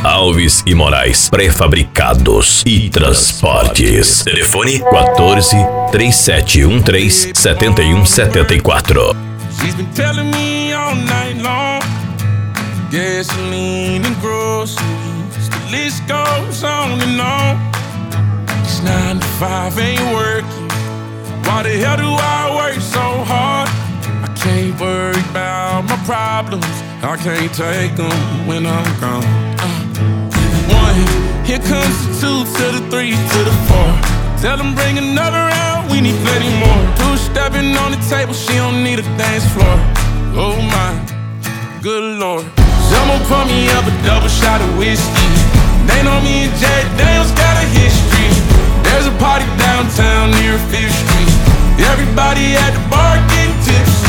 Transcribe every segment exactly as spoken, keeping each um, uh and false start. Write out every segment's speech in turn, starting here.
Alves e Moraes, pré-fabricados e transportes. Telefone quatorze, três sete um três, sete um sete quatro. She's been telling me all night long, gasoline and groceries, the list goes on and on. This nine to five ain't working. Why the hell do I work so hard? I can't worry about my problems, I can't take them when I'm gone. uh, One, here comes the two, to the three, to the four. Tell them bring another round, we need plenty more. Two stepping on the table, she don't need a dance floor. Oh my, good lord. Someone pour me up a double shot of whiskey. They know me and Jack Daniels got a history. There's a party downtown near Fifth Street. Everybody at the bar getting tipsy.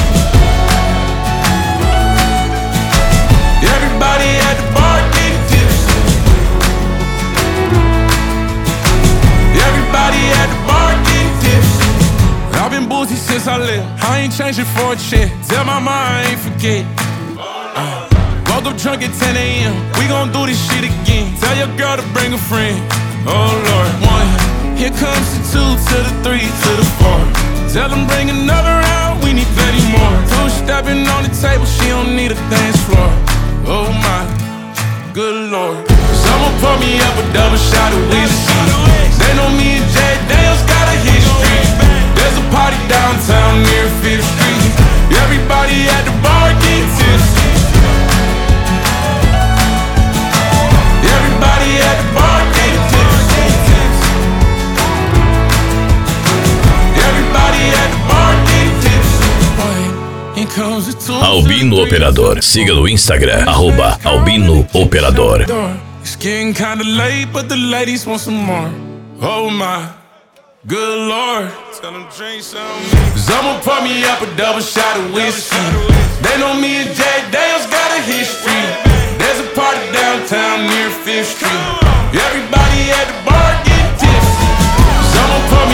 Everybody at the bar getting tipsy. Everybody at the bar getting tipsy. I've been boozy since I left, I ain't changing for a check. Tell my mom I ain't forget. uh, Woke up drunk at ten a.m. We gon' do this shit again. Tell your girl to bring a friend. Oh Lord. One, here comes the two, to the three, to the four. Tell them bring another round, we need plenty more. Two stepping on the table, she don't need a dance floor. Oh my, good lord. Someone pour me up a double shot of whiskey. They know me and Jack Daniels got a history. There's a party downtown near Fifth Street. Everybody at the bar getting tipsy. Everybody at the bar getting tipsy. Everybody at the bar getting tipsy. Here comes the two. Albino Operador. Siga no Instagram, arroba Albino Operador. It's getting kinda late, but the ladies want some more. Oh my, good lord. Tell them drink some. Someone pour me up a double shot of whiskey. They know me and Jack Daniels got a history. There's a party downtown near Fifth Street. Everybody at the bar getting tipsy. Someone pour me